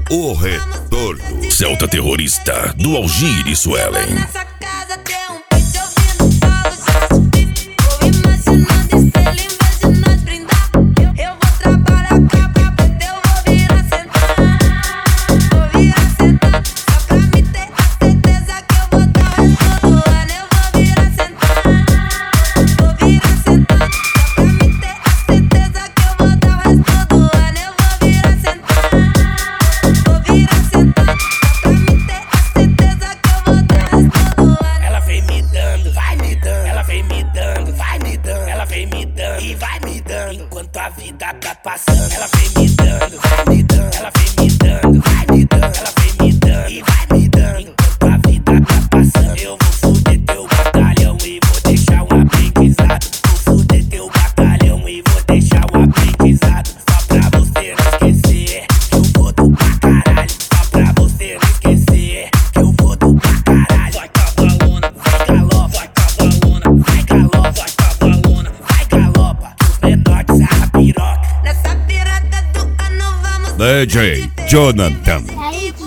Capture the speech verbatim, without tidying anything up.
O Retorno. Celta Terrorista, do Algir e Suelen. Nessa casa tem um peito ouvindo fogos de artifício. Vou imaginando estrela em vez de nós brindar. Eu, eu vou trabalhar pra pra poder, eu vou virar sentar. Vou virar sentar, só pra me ter a certeza que eu vou dar o resto do ano. Eu vou virar sentar, vou virar sentar, só pra me ter a certeza que eu vou dar o resto do ano. Eu vou virar sentar, vou virar sentar, só pra me ter a certeza que eu vou dar o resto do ano. Ela vem me dando, vai me dando. Ela vem me dando, vai me dando. Ela vem me dando e vai me dando enquanto a vida tá passando. Ela vem me dando, vai me dando. Ela vem me dando, vai me dando. Ela vem me dando e vai me dando enquanto a vida tá passando. Eu vou fuder teu batalhão e vou deixar um aprendizado. Vou fuder teu batalhão e vou deixar um aprendizado. Só pra você não esquecer que eu vou do pra caralho. Só pra você não esquecer que eu vou do pra caralho. Vai cavalona, vai galopa, vai cavalona, vai galopa, vai cavalona, vai galopa. Os menores sarra piroca. Nessa pirata do ano vamos D J Jonathan. aí